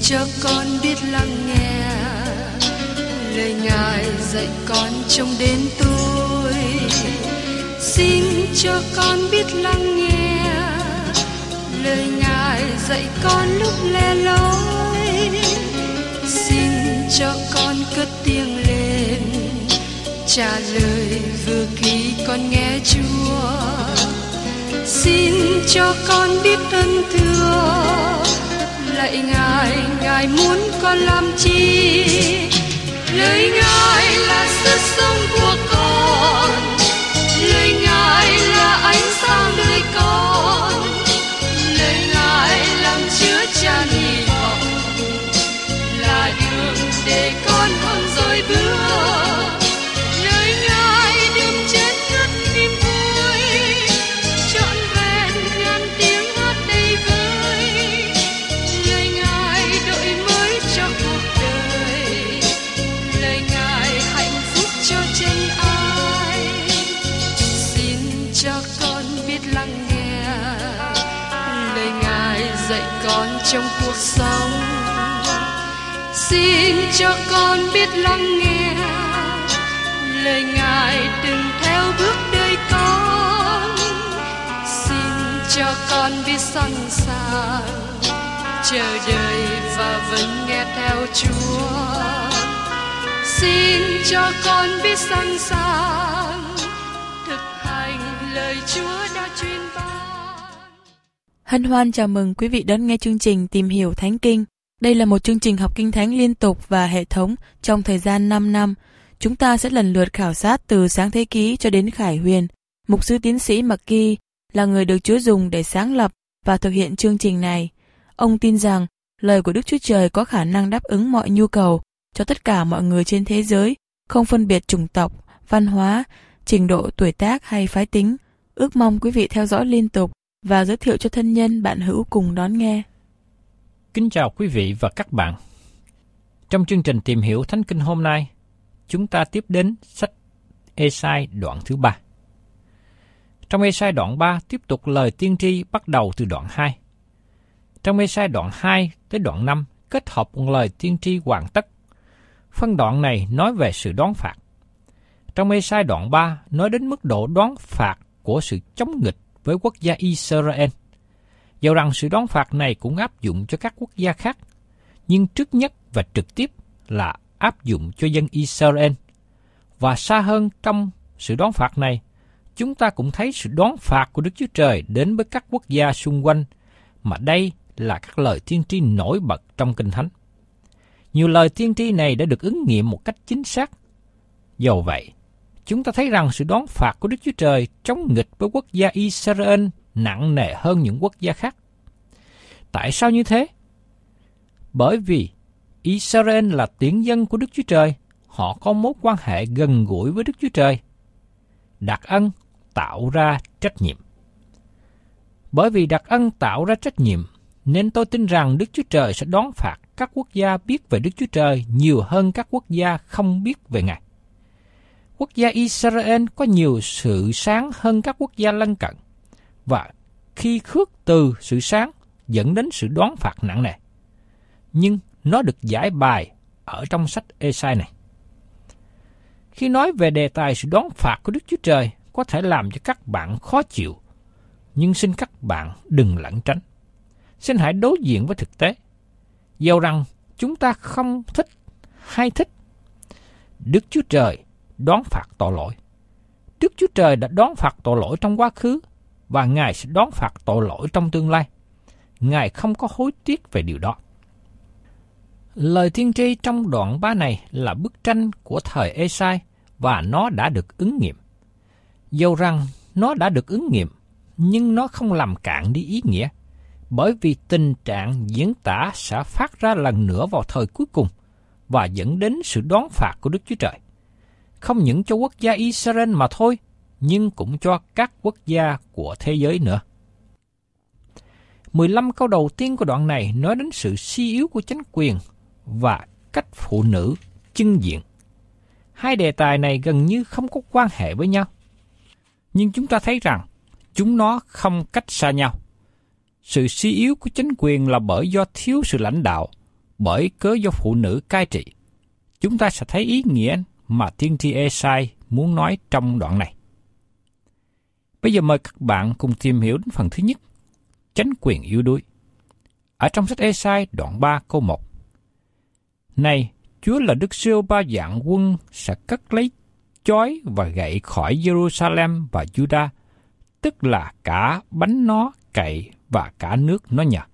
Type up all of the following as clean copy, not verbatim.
cho con biết lắng nghe lời Ngài dạy con trong đến tôi. Xin cho con biết lắng nghe lời Ngài dạy con lúc lẻ loi. Xin cho con cất tiếng lên trả lời vừa khi con nghe Chúa. Xin cho con biết ơn thưa lạy Ngài, Ngài muốn con làm chi? Lời Ngài là sức sống của con, lời Ngài là ánh sáng đời con, lời Ngài làm chứa chan hy vọng, là đường để con không dối bước. Lời Ngài đừng chết ngất niềm vui, trọn vẹn ngàn tiếng hát đầy vơi. Lời Ngài đổi mới cho cuộc đời, lời Ngài hạnh phúc cho chân ai. Xin cho con biết lắng nghe lời Ngài dạy con trong cuộc sống. Xin cho con biết lắng nghe lời Ngài đừng theo bước đời con. Xin cho con biết sẵn sàng chờ đợi và vẫn nghe theo Chúa. Xin cho con biết sẵn sàng thực hành lời Chúa đã truyền ban. Hân hoan chào mừng quý vị đón nghe chương trình Tìm hiểu Thánh Kinh. Đây là một chương trình học Kinh Thánh liên tục và hệ thống trong thời gian 5 năm. Chúng ta sẽ lần lượt khảo sát từ Sáng Thế Ký cho đến Khải Huyền. Mục sư tiến sĩ McGee là người được Chúa dùng để sáng lập và thực hiện chương trình này. Ông tin rằng lời của Đức Chúa Trời có khả năng đáp ứng mọi nhu cầu cho tất cả mọi người trên thế giới, không phân biệt chủng tộc, văn hóa, trình độ tuổi tác hay phái tính. Ước mong quý vị theo dõi liên tục và giới thiệu cho thân nhân bạn hữu cùng đón nghe. Kính chào quý vị và các bạn. Trong chương trình Tìm hiểu Thánh Kinh hôm nay, chúng ta tiếp đến sách Ê-sai đoạn thứ 3. Trong Ê-sai đoạn 3 tiếp tục lời tiên tri bắt đầu từ đoạn 2. Trong Ê-sai đoạn 2 tới đoạn 5 kết hợp một lời tiên tri hoàn tất. Phân đoạn này nói về sự đoán phạt. Trong Ê-sai đoạn 3 nói đến mức độ đoán phạt của sự chống nghịch với quốc gia Israel. Dẫu rằng sự đoán phạt này cũng áp dụng cho các quốc gia khác, nhưng trước nhất và trực tiếp là áp dụng cho dân Israel. Và xa hơn trong sự đoán phạt này, chúng ta cũng thấy sự đoán phạt của Đức Chúa Trời đến với các quốc gia xung quanh, mà đây là các lời tiên tri nổi bật trong Kinh Thánh. Nhiều lời tiên tri này đã được ứng nghiệm một cách chính xác. Dầu vậy, chúng ta thấy rằng sự đoán phạt của Đức Chúa Trời chống nghịch với quốc gia Israel nặng nề hơn những quốc gia khác. Tại sao như thế? Bởi vì Israel là tiễn dân của Đức Chúa Trời, họ có mối quan hệ gần gũi với Đức Chúa Trời. Đặc ân tạo ra trách nhiệm. Bởi vì đặc ân tạo ra trách nhiệm, nên tôi tin rằng Đức Chúa Trời sẽ đoán phạt các quốc gia biết về Đức Chúa Trời nhiều hơn các quốc gia không biết về Ngài. Quốc gia Israel có nhiều sự sáng hơn các quốc gia lân cận, và khi khước từ sự sáng dẫn đến sự đoán phạt nặng nề. Nhưng nó được giải bài ở trong sách Ê-sai này. Khi nói về đề tài sự đoán phạt của Đức Chúa Trời có thể làm cho các bạn khó chịu, nhưng xin các bạn đừng lẩn tránh. Xin hãy đối diện với thực tế. Dầu rằng chúng ta không thích hay thích, Đức Chúa Trời đoán phạt tội lỗi. Đức Chúa Trời đã đoán phạt tội lỗi trong quá khứ, và Ngài sẽ đoán phạt tội lỗi trong tương lai. Ngài không có hối tiếc về điều đó. Lời tiên tri trong đoạn 3 này là bức tranh của thời Ê-sai, và nó đã được ứng nghiệm. Dầu rằng nó đã được ứng nghiệm, nhưng nó không làm cạn đi ý nghĩa, bởi vì tình trạng diễn tả sẽ phát ra lần nữa vào thời cuối cùng và dẫn đến sự đoán phạt của Đức Chúa Trời. Không những cho quốc gia Israel mà thôi, nhưng cũng cho các quốc gia của thế giới nữa. 15 câu đầu tiên của đoạn này nói đến sự suy yếu của chính quyền và cách phụ nữ chưng diện. Hai đề tài này gần như không có quan hệ với nhau. Nhưng chúng ta thấy rằng chúng nó không cách xa nhau. Sự suy yếu của chính quyền là bởi do thiếu sự lãnh đạo bởi cớ do phụ nữ cai trị, chúng ta sẽ thấy ý nghĩa mà tiên tri Ê-sai muốn nói trong đoạn này. Bây giờ mời các bạn cùng tìm hiểu đến phần thứ nhất, chánh quyền yếu đuối. Ở trong sách Ê-sai đoạn 3 câu 1. Này, Chúa là Đức Giê-hô-va vạn quân sẽ cất lấy chói và gậy khỏi Giê-ru-sa-lem và Giu-đa, tức là cả bánh nó cậy và cả nước nó nhờ.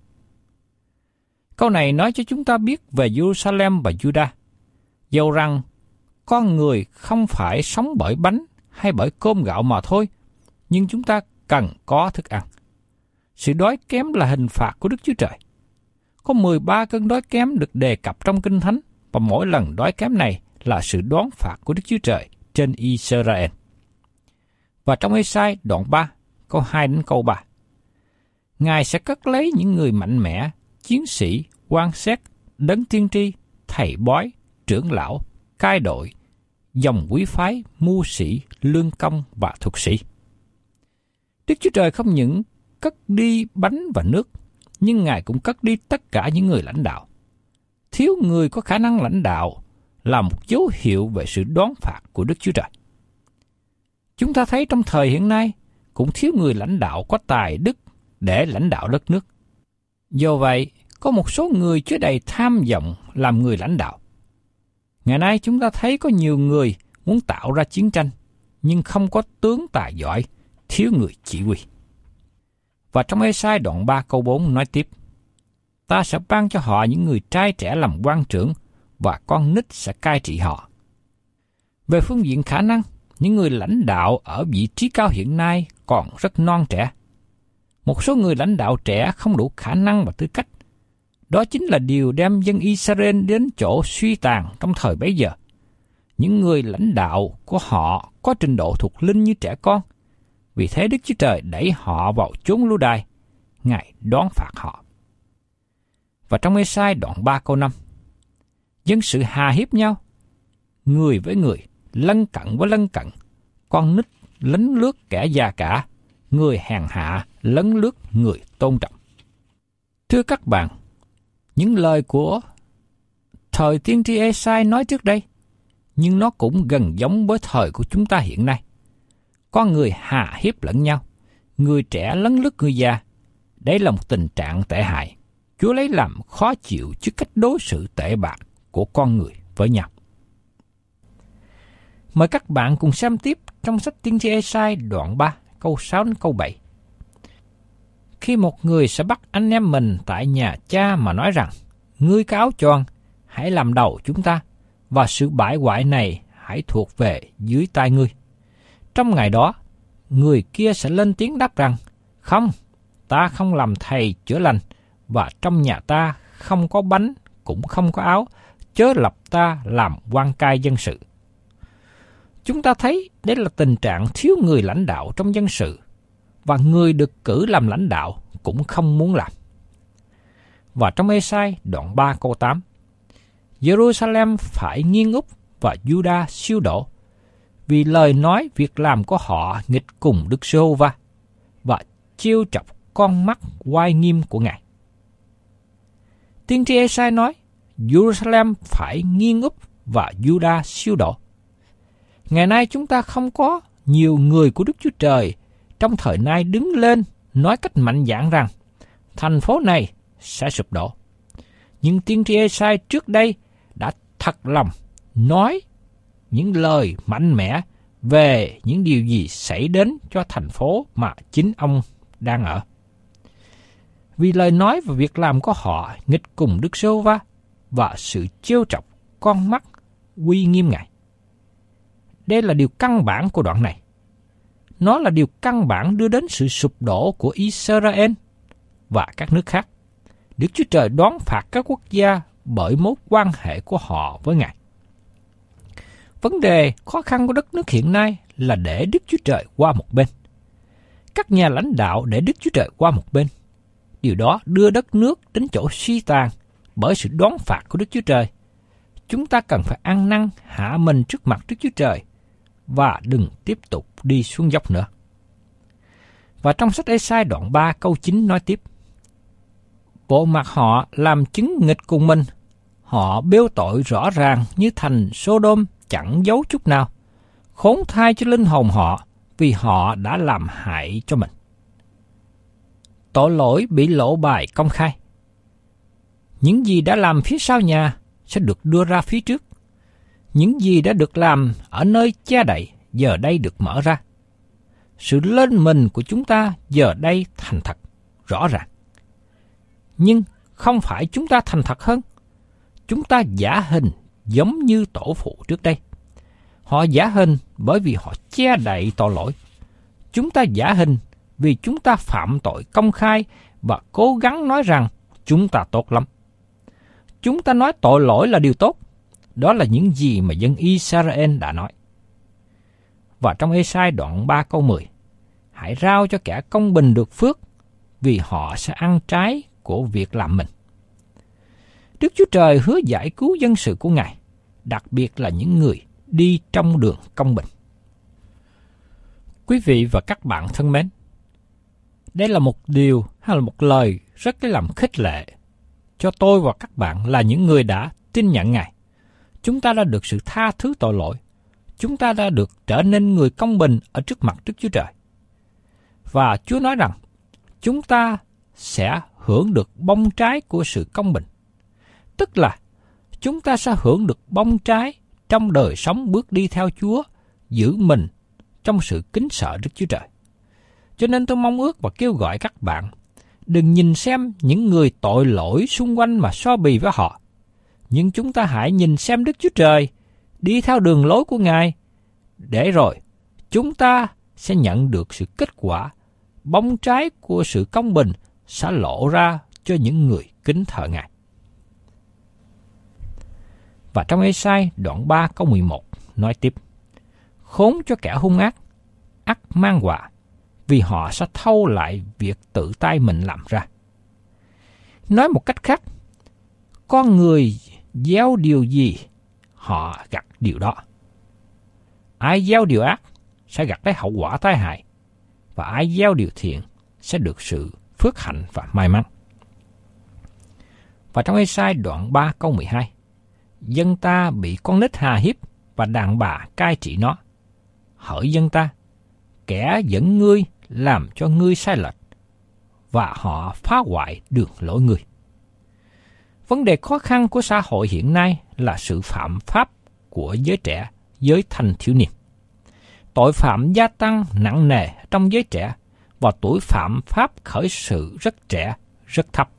Câu này nói cho chúng ta biết về Giê-ru-sa-lem và Giu-đa. Dầu rằng con người không phải sống bởi bánh hay bởi cơm gạo mà thôi, nhưng chúng ta cần có thức ăn. Sự đói kém là hình phạt của Đức Chúa Trời. Có 13 cơn đói kém được đề cập trong Kinh Thánh, và mỗi lần đói kém này là sự đoán phạt của Đức Chúa Trời trên Israel. Và trong Ê-sai đoạn 3, câu 2 đến câu 3. Ngài sẽ cất lấy những người mạnh mẽ, chiến sĩ, quan xét, đấng tiên tri, thầy bói, trưởng lão, cai đội, dòng quý phái, mưu sĩ, lương công và thuật sĩ. Đức Chúa Trời không những cất đi bánh và nước, nhưng Ngài cũng cất đi tất cả những người lãnh đạo. Thiếu người có khả năng lãnh đạo là một dấu hiệu về sự đoán phạt của Đức Chúa Trời. Chúng ta thấy trong thời hiện nay cũng thiếu người lãnh đạo có tài đức để lãnh đạo đất nước. Do vậy, có một số người chứa đầy tham vọng làm người lãnh đạo. Ngày nay chúng ta thấy có nhiều người muốn tạo ra chiến tranh, nhưng không có tướng tài giỏi, thiếu người chỉ huy. Và trong Ê-sai đoạn 3 câu 4 nói tiếp, ta sẽ ban cho họ những người trai trẻ làm quan trưởng, và con nít sẽ cai trị họ. Về phương diện khả năng, những người lãnh đạo ở vị trí cao hiện nay còn rất non trẻ. Một số người lãnh đạo trẻ không đủ khả năng và tư cách. Đó chính là điều đem dân Israel đến chỗ suy tàn trong thời bấy giờ. Những người lãnh đạo của họ có trình độ thuộc linh như trẻ con. Vì thế Đức Chúa Trời đẩy họ vào chốn lưu đày. Ngài đoán phạt họ. Và trong Ê-sai đoạn 3 câu 5, dân sự hà hiếp nhau, người với người, lân cận với lân cận, con nít lấn lướt kẻ già cả, người hèn hạ lấn lướt người tôn trọng. Thưa các bạn, những lời của thời tiên tri Ê-sai nói trước đây, nhưng nó cũng gần giống với thời của chúng ta hiện nay. Con người hà hiếp lẫn nhau, người trẻ lấn lướt người già. Đây là một tình trạng tệ hại. Chúa lấy làm khó chịu trước cách đối xử tệ bạc của con người với nhau. Mời các bạn cùng xem tiếp trong sách tiên tri Ê-sai đoạn 3, câu 6 đến câu 7. Khi một người sẽ bắt anh em mình tại nhà cha mà nói rằng, ngươi có áo choàng, hãy làm đầu chúng ta, và sự bại hoại này hãy thuộc về dưới tay ngươi. Trong ngày đó, người kia sẽ lên tiếng đáp rằng, không, ta không làm thầy chữa lành, và trong nhà ta không có bánh, cũng không có áo, chớ lập ta làm quan cai dân sự. Chúng ta thấy đây là tình trạng thiếu người lãnh đạo trong dân sự, và người được cử làm lãnh đạo cũng không muốn làm. Và trong Ê-sai đoạn 3 câu 8, Giê-ru-sa-lem phải nghiêng úp và Giu-đa siêu đổ, vì lời nói việc làm của họ nghịch cùng Đức Giê-hô-va và chiêu chọc con mắt oai nghiêm của Ngài. Tiên tri Ê-sai nói, Giê-ru-sa-lem phải nghiêng úp và Giu-đa siêu đổ. Ngày nay chúng ta không có nhiều người của Đức Chúa Trời trong thời nay đứng lên nói cách mạnh dạn rằng thành phố này sẽ sụp đổ. Nhưng tiên tri Ê-sai trước đây đã thật lòng nói những lời mạnh mẽ về những điều gì xảy đến cho thành phố mà chính ông đang ở. Vì lời nói và việc làm của họ nghịch cùng Đức Giê-hô-va và sự trêu chọc con mắt uy nghiêm Ngài. Đây là điều căn bản của đoạn này. Nó là điều căn bản đưa đến sự sụp đổ của Israel và các nước khác. Đức Chúa Trời đoán phạt các quốc gia bởi mối quan hệ của họ với Ngài. Vấn đề khó khăn của đất nước hiện nay là để Đức Chúa Trời qua một bên. Các nhà lãnh đạo để Đức Chúa Trời qua một bên. Điều đó đưa đất nước đến chỗ suy tàn bởi sự đoán phạt của Đức Chúa Trời. Chúng ta cần phải ăn năn hạ mình trước mặt Đức Chúa Trời và đừng tiếp tục đi xuống dốc nữa. Và trong sách Ê-sai đoạn 3 câu 9 nói tiếp, bộ mặt họ làm chứng nghịch cùng mình, Họ bêu tội rõ ràng như thành Sodom chẳng giấu chút nào. Khốn thay cho linh hồn họ vì họ đã làm hại cho mình. Tội lỗi bị lộ bài công khai. Những gì đã làm phía sau nhà sẽ được đưa ra phía trước. Những gì đã được làm ở nơi che đậy giờ đây được mở ra. Sự lên mình của chúng ta giờ đây thành thật, rõ ràng. Nhưng không phải chúng ta thành thật hơn. Chúng ta giả hình giống như tổ phụ trước đây. Họ giả hình bởi vì họ che đậy tội lỗi. Chúng ta giả hình vì chúng ta phạm tội công khai và cố gắng nói rằng chúng ta tốt lắm. Chúng ta nói tội lỗi là điều tốt. Đó là những gì mà dân Israel đã nói. Và trong Ê-sai đoạn 3 câu 10, hãy rao cho kẻ công bình được phước, vì họ sẽ ăn trái của việc làm mình. Đức Chúa Trời hứa giải cứu dân sự của Ngài, đặc biệt là những người đi trong đường công bình. Quý vị và các bạn thân mến, đây là một điều hay là một lời rất làm khích lệ cho tôi và các bạn là những người đã tin nhận Ngài. Chúng ta đã được sự tha thứ tội lỗi. Chúng ta đã được trở nên người công bình ở trước mặt Đức Chúa Trời. Và Chúa nói rằng chúng ta sẽ hưởng được bông trái của sự công bình. Tức là chúng ta sẽ hưởng được bông trái trong đời sống bước đi theo Chúa, giữ mình trong sự kính sợ Đức Chúa Trời. Cho nên tôi mong ước và kêu gọi các bạn đừng nhìn xem những người tội lỗi xung quanh mà so bì với họ. Nhưng chúng ta hãy nhìn xem Đức Chúa Trời đi theo đường lối của Ngài, để rồi chúng ta sẽ nhận được sự kết quả, bông trái của sự công bình sẽ lộ ra cho những người kính thờ Ngài. Và trong Ê-sai đoạn 3 câu 11 nói tiếp, khốn cho kẻ hung ác, ắt mang họa, vì họ sẽ thâu lại việc tự tay mình làm ra. Nói một cách khác, con người gieo điều gì, họ gặt điều đó. Ai gieo điều ác sẽ gặt lấy hậu quả tai hại, và ai gieo điều thiện sẽ được sự phước hạnh và may mắn. Và trong Ê-sai đoạn 3 câu 12, dân ta bị con nít hà hiếp và đàn bà cai trị nó. Hỡi dân ta, kẻ dẫn ngươi làm cho ngươi sai lệch, và họ phá hoại đường lối ngươi. Vấn đề khó khăn của xã hội hiện nay là sự phạm pháp của giới trẻ, giới thanh thiếu niên. Tội phạm gia tăng nặng nề trong giới trẻ, và tuổi phạm pháp khởi sự rất trẻ, rất thấp.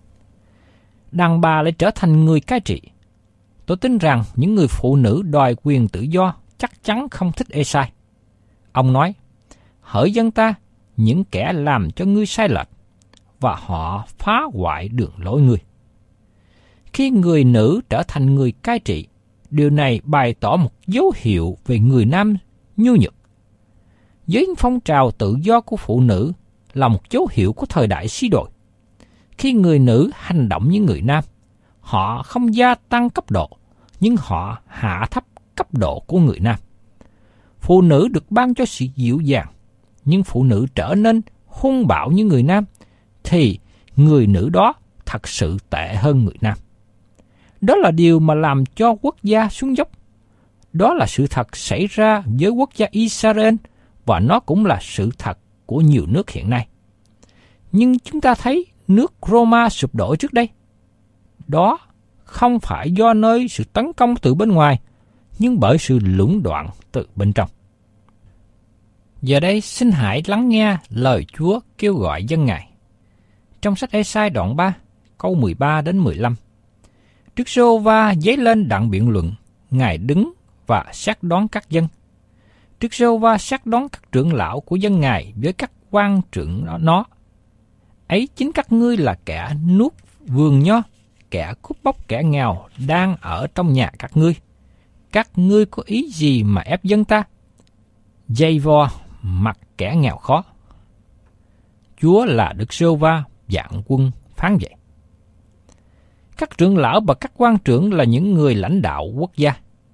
Đàn bà lại trở thành người cai trị. Tôi tin rằng những người phụ nữ đòi quyền tự do chắc chắn không thích Ê-sai. Ông nói, hỡi dân ta, những kẻ làm cho ngươi sai lệch, và họ phá hoại đường lối ngươi. Khi người nữ trở thành người cai trị, điều này bày tỏ một dấu hiệu về người nam nhu nhược. Với phong trào tự do của phụ nữ là một dấu hiệu của thời đại suy đồi. Khi người nữ hành động như người nam, họ không gia tăng cấp độ, nhưng họ hạ thấp cấp độ của người nam. Phụ nữ được ban cho sự dịu dàng, nhưng phụ nữ trở nên hung bạo như người nam, thì người nữ đó thật sự tệ hơn người nam. Đó là điều mà làm cho quốc gia xuống dốc. Đó là sự thật xảy ra với quốc gia Israel, và nó cũng là sự thật của nhiều nước hiện nay. Nhưng chúng ta thấy nước Roma sụp đổ trước đây. Đó không phải do nơi sự tấn công từ bên ngoài, nhưng bởi sự lũng đoạn từ bên trong. Giờ đây xin hãy lắng nghe lời Chúa kêu gọi dân Ngài. Trong sách Ê-sai đoạn 3, câu 13 đến 15. Đức Giê-hô-va dấy lên đặng biện luận, Ngài đứng và xét đoán các dân. Đức Giê-hô-va xét đoán các trưởng lão của dân Ngài với các quan trưởng nó. Ấy chính các ngươi là kẻ nuốt vườn nho, kẻ cướp bóc kẻ nghèo đang ở trong nhà các ngươi. Các ngươi có ý gì mà ép dân ta? Dây vò mặt kẻ nghèo khó. Chúa là Đức Giê-hô-va vạn quân phán vậy. Các trưởng lão và các quan trưởng là những người lãnh đạo quốc gia.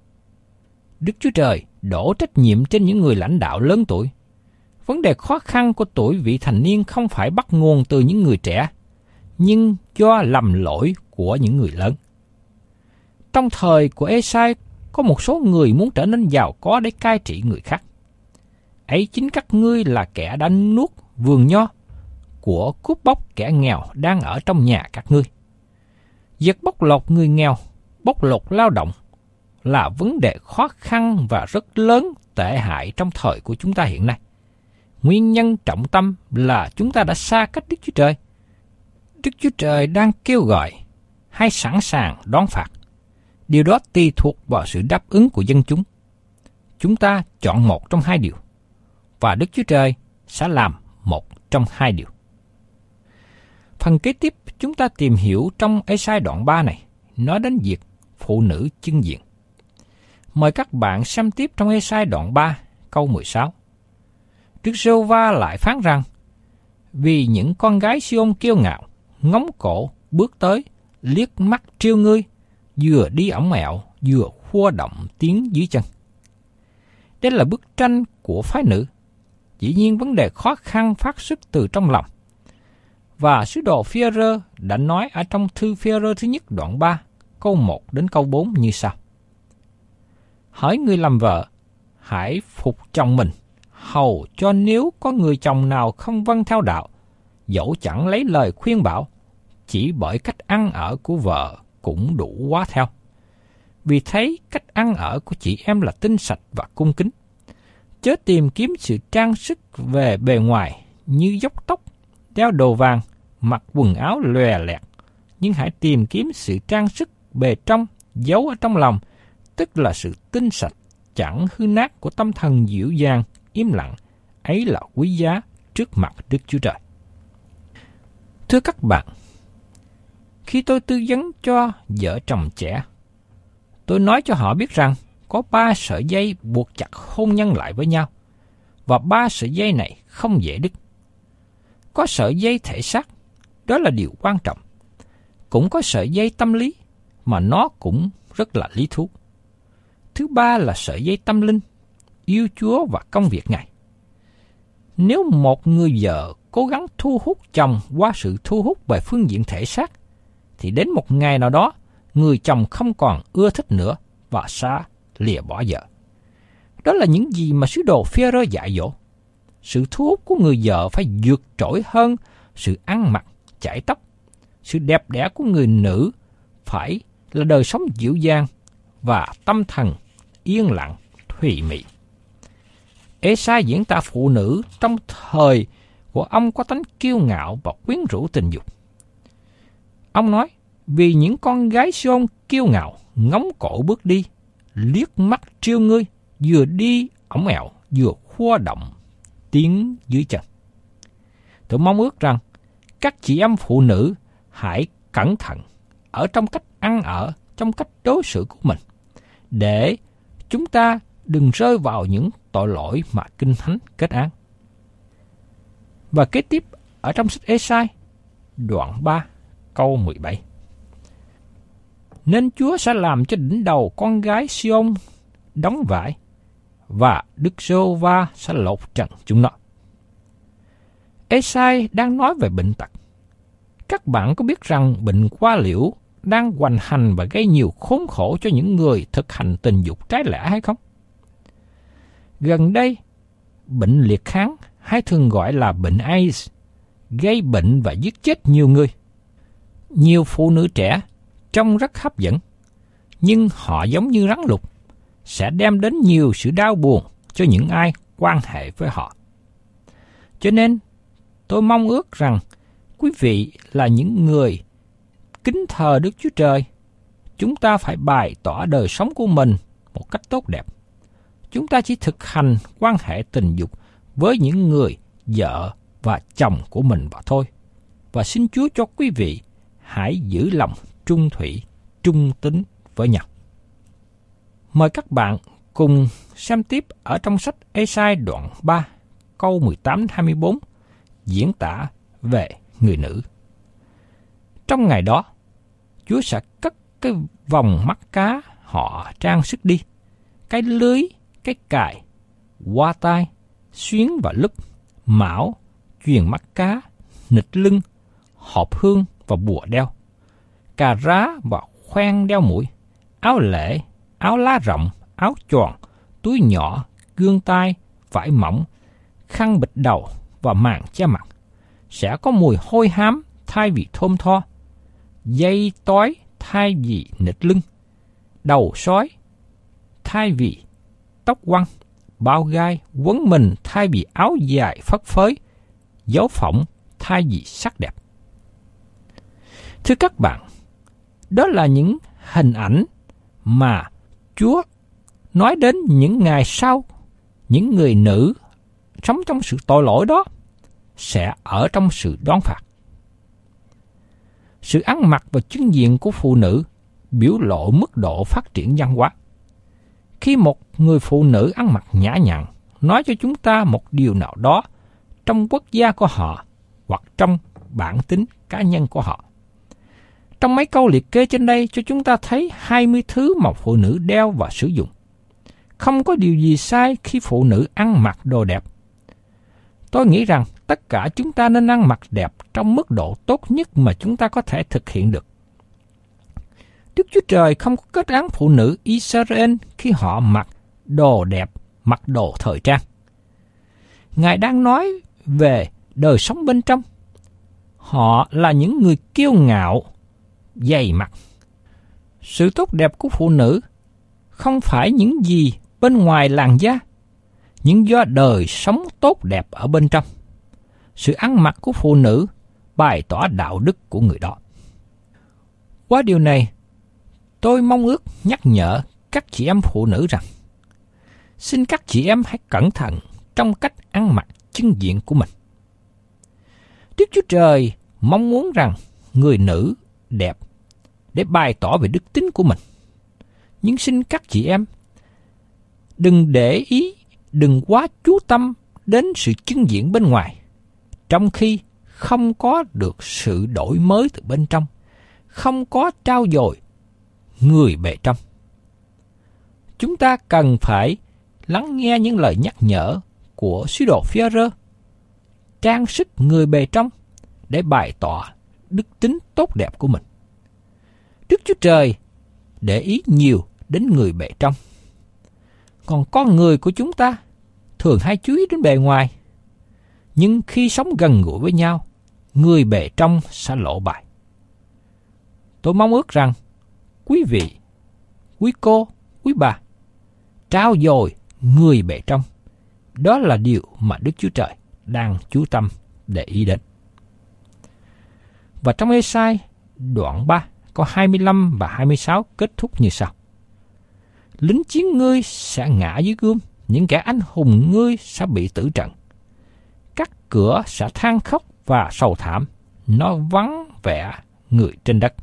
Đức Chúa Trời đổ trách nhiệm trên những người lãnh đạo lớn tuổi. Vấn đề khó khăn của tuổi vị thành niên không phải bắt nguồn từ những người trẻ, nhưng do lầm lỗi của những người lớn. Trong thời của Ê-sai, có một số người muốn trở nên giàu có để cai trị người khác. Ấy chính các ngươi là kẻ đã nuốt vườn nho của cướp bóc kẻ nghèo đang ở trong nhà các ngươi. Việc bóc lột người nghèo, bóc lột lao động là vấn đề khó khăn và rất lớn tệ hại trong thời của chúng ta hiện nay. Nguyên nhân trọng tâm là chúng ta đã xa cách Đức Chúa Trời. Đức Chúa Trời đang kêu gọi hay sẵn sàng đón phạt. Điều đó tùy thuộc vào sự đáp ứng của dân chúng. Chúng ta chọn một trong hai điều, và Đức Chúa Trời sẽ làm một trong hai điều. Phần kế tiếp chúng ta tìm hiểu trong Ê-sai đoạn 3 này, nói đến việc phụ nữ chưng diện. Mời các bạn xem tiếp trong Ê-sai đoạn 3, câu 16. Đức Giê-hô-va lại phán rằng, vì những con gái Si-ôn kiêu ngạo, ngóng cổ, bước tới, liếc mắt trêu ngươi, vừa đi ổng ẹo, vừa khua động tiếng dưới chân. Đây là bức tranh của phái nữ. Dĩ nhiên vấn đề khó khăn phát xuất từ trong lòng. Và sứ đồ Phi-e-rơ đã nói ở trong thư Phi-e-rơ thứ nhất đoạn 3, câu 1 đến câu 4 như sau. Hỡi người làm vợ, hãy phục chồng mình, hầu cho nếu có người chồng nào không vâng theo đạo, dẫu chẳng lấy lời khuyên bảo, chỉ bởi cách ăn ở của vợ cũng đủ quá theo. Vì thấy cách ăn ở của chị em là tinh sạch và cung kính. Chớ tìm kiếm sự trang sức về bề ngoài như dốc tóc, đeo đồ vàng, mặc quần áo lòe loẹt, nhưng hãy tìm kiếm sự trang sức bề trong, giấu ở trong lòng, tức là sự tinh sạch, chẳng hư nát của tâm thần dịu dàng, im lặng, ấy là quý giá trước mặt Đức Chúa Trời. Thưa các bạn, khi tôi tư vấn cho vợ chồng trẻ, tôi nói cho họ biết rằng có 3 sợi dây buộc chặt hôn nhân lại với nhau, và 3 sợi dây này không dễ đứt. Có sợi dây thể xác, đó là điều quan trọng. Cũng có sợi dây tâm lý, mà nó cũng rất là lý thú. Thứ ba là sợi dây tâm linh, yêu Chúa và công việc Ngài. Nếu một người vợ cố gắng thu hút chồng qua sự thu hút về phương diện thể xác, thì đến một ngày nào đó, người chồng không còn ưa thích nữa và xa lìa bỏ vợ. Đó là những gì mà sứ đồ Phi-e-rơ dạy dỗ. Sự thu hút của người vợ phải vượt trội hơn sự ăn mặc, chải tóc. Sự đẹp đẽ của người nữ phải là đời sống dịu dàng và tâm thần yên lặng, thùy mị. Ê-sai diễn tả phụ nữ trong thời của ông có tánh kiêu ngạo và quyến rũ tình dục. Ông nói, vì những con gái Si-ôn kiêu ngạo, ngóng cổ bước đi, liếc mắt trêu ngươi, vừa đi ổng ẹo, vừa khua động tiếng dưới chân. Tôi mong ước rằng các chị em phụ nữ hãy cẩn thận ở trong cách ăn ở, trong cách đối xử của mình, để chúng ta đừng rơi vào những tội lỗi mà Kinh Thánh kết án. Và kế tiếp ở trong sách Ê-sai, đoạn 3, câu 17. Nên Chúa sẽ làm cho đỉnh đầu con gái Si-ôn đóng vải, và Đức Giê-hô-va sẽ lột trần chúng nó. Ê-sai đang nói về bệnh tật. Các bạn có biết rằng bệnh qua liễu đang hoành hành và gây nhiều khốn khổ cho những người thực hành tình dục trái lẽ hay không? Gần đây, bệnh liệt kháng hay thường gọi là bệnh AIDS gây bệnh và giết chết nhiều người. Nhiều phụ nữ trẻ trông rất hấp dẫn, nhưng họ giống như rắn lục, sẽ đem đến nhiều sự đau buồn cho những ai quan hệ với họ. Cho nên, tôi mong ước rằng quý vị là những người kính thờ Đức Chúa Trời, chúng ta phải bày tỏ đời sống của mình một cách tốt đẹp. Chúng ta chỉ thực hành quan hệ tình dục với những người vợ và chồng của mình mà thôi. Và xin Chúa cho quý vị hãy giữ lòng trung thủy, trung tín với nhau. Mời các bạn cùng xem tiếp ở trong sách Ê-sai đoạn 3, câu 18-24, diễn tả về người nữ. Trong ngày đó, Chúa sẽ cất cái vòng mắt cá họ trang sức đi, cái lưới, cái cài, hoa tai, xuyến và lúp, mão, chuyền mắt cá, nịt lưng, hộp hương và bùa đeo, cà rá và khoen đeo mũi, áo lễ, áo lá rộng, áo choàng, túi nhỏ, gương tay, vải mỏng, khăn bịt đầu và màn che mặt. Sẽ có mùi hôi hám thay vì thơm tho, dây tói thay vì nịt lưng, đầu sói thay vì tóc quăn, bao gai quấn mình thay vì áo dài phất phới, dấu phỏng thay vì sắc đẹp. Thưa các bạn, đó là những hình ảnh mà Chúa nói đến những ngày sau, những người nữ sống trong sự tội lỗi đó sẽ ở trong sự đoán phạt. Sự ăn mặc và trưng diện của phụ nữ biểu lộ mức độ phát triển văn hóa. Khi một người phụ nữ ăn mặc nhã nhặn nói cho chúng ta một điều nào đó trong quốc gia của họ hoặc trong bản tính cá nhân của họ. Trong mấy câu liệt kê trên đây cho chúng ta thấy 20 thứ mà phụ nữ đeo và sử dụng. Không có điều gì sai khi phụ nữ ăn mặc đồ đẹp. Tôi nghĩ rằng tất cả chúng ta nên ăn mặc đẹp trong mức độ tốt nhất mà chúng ta có thể thực hiện được. Đức Chúa Trời không có kết án phụ nữ Israel khi họ mặc đồ đẹp, mặc đồ thời trang. Ngài đang nói về đời sống bên trong. Họ là những người kiêu ngạo, dày mặt. Sự tốt đẹp của phụ nữ không phải những gì bên ngoài làn da, nhưng do đời sống tốt đẹp ở bên trong. Sự ăn mặc của phụ nữ bày tỏ đạo đức của người đó. Qua điều này, tôi mong ước nhắc nhở các chị em phụ nữ rằng, xin các chị em hãy cẩn thận trong cách ăn mặc trưng diện của mình. Đức Chúa Trời mong muốn rằng người nữ đẹp để bày tỏ về đức tính của mình. Nhưng xin các chị em đừng để ý, đừng quá chú tâm đến sự trưng diện bên ngoài, trong khi không có được sự đổi mới từ bên trong, không có trau dồi người bề trong. Chúng ta cần phải lắng nghe những lời nhắc nhở của sứ đồ Phi-e-rơ, trang sức người bề trong để bày tỏ đức tính tốt đẹp của mình. Đức Chúa Trời để ý nhiều đến người bề trong. Còn con người của chúng ta thường hay chú ý đến bề ngoài. Nhưng khi sống gần gũi với nhau, người bề trong sẽ lộ bài. Tôi mong ước rằng quý vị, quý cô, quý bà trao dồi người bề trong. Đó là điều mà Đức Chúa Trời đang chú tâm để ý đến. Và trong Ê-sai đoạn 3 câu 25 và 26 kết thúc như sau. Lính chiến ngươi sẽ ngã dưới gươm, những kẻ anh hùng ngươi sẽ bị tử trận. Các cửa sẽ than khóc và sầu thảm, nó vắng vẻ người trên đất.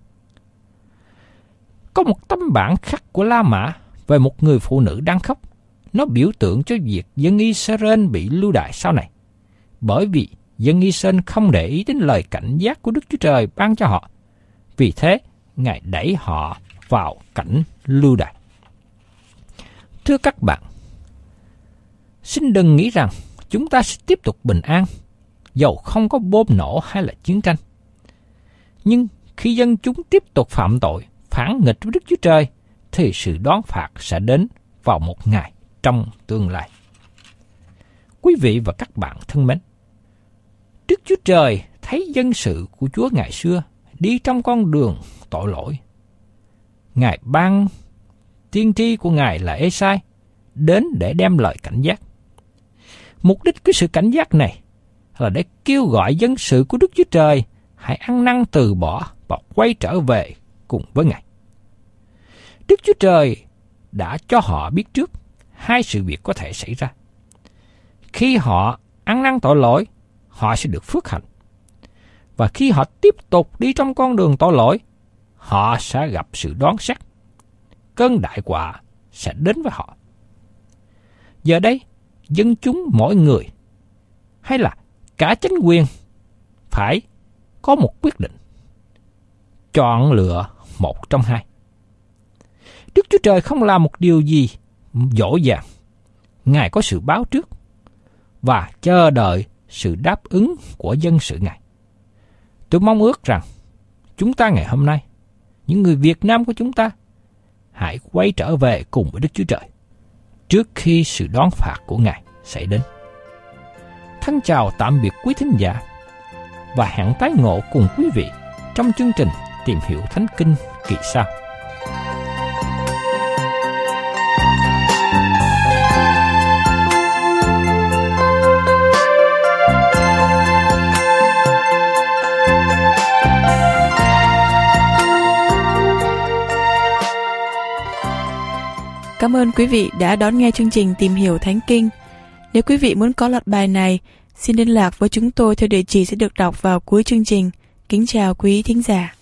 Có một tấm bảng khắc của La Mã về một người phụ nữ đang khóc. Nó biểu tượng cho việc dân Israel bị lưu đày sau này. Bởi vì dân Israel không để ý đến lời cảnh giác của Đức Chúa Trời ban cho họ. Vì thế, Ngài đẩy họ vào cảnh lưu đày. Thưa các bạn, xin đừng nghĩ rằng chúng ta sẽ tiếp tục bình an, dầu không có bom nổ hay là chiến tranh. Nhưng khi dân chúng tiếp tục phạm tội, phản nghịch với Đức Chúa Trời, thì sự đoán phạt sẽ đến vào một ngày trong tương lai. Quý vị và các bạn thân mến, Đức Chúa Trời thấy dân sự của Chúa ngày xưa đi trong con đường tội lỗi. Ngài ban tiên tri của Ngài là Ê-sai đến để đem lời cảnh giác. Mục đích của sự cảnh giác này là để kêu gọi dân sự của Đức Chúa Trời hãy ăn năn từ bỏ và quay trở về cùng với Ngài. Đức Chúa Trời đã cho họ biết trước hai sự việc có thể xảy ra. Khi họ ăn năn tội lỗi, họ sẽ được phước hạnh. Và khi họ tiếp tục đi trong con đường tội lỗi, họ sẽ gặp sự đoán xét. Cơn đại họa sẽ đến với họ. Giờ đây, dân chúng mỗi người, hay là cả chính quyền, phải có một quyết định. Chọn lựa một trong hai. Đức Chúa Trời không làm một điều gì dỗ dàng. Ngài có sự báo trước và chờ đợi sự đáp ứng của dân sự Ngài. Tôi mong ước rằng chúng ta ngày hôm nay, những người Việt Nam của chúng ta, hãy quay trở về cùng với Đức Chúa Trời trước khi sự đoán phạt của Ngài xảy đến. Thân chào tạm biệt quý thính giả và hẹn tái ngộ cùng quý vị trong chương trình Tìm hiểu Thánh Kinh kỳ sau. Cảm ơn quý vị đã đón nghe chương trình Tìm hiểu Thánh Kinh. Nếu quý vị muốn có loạt bài này, xin liên lạc với chúng tôi theo địa chỉ sẽ được đọc vào cuối chương trình. Kính chào quý thính giả.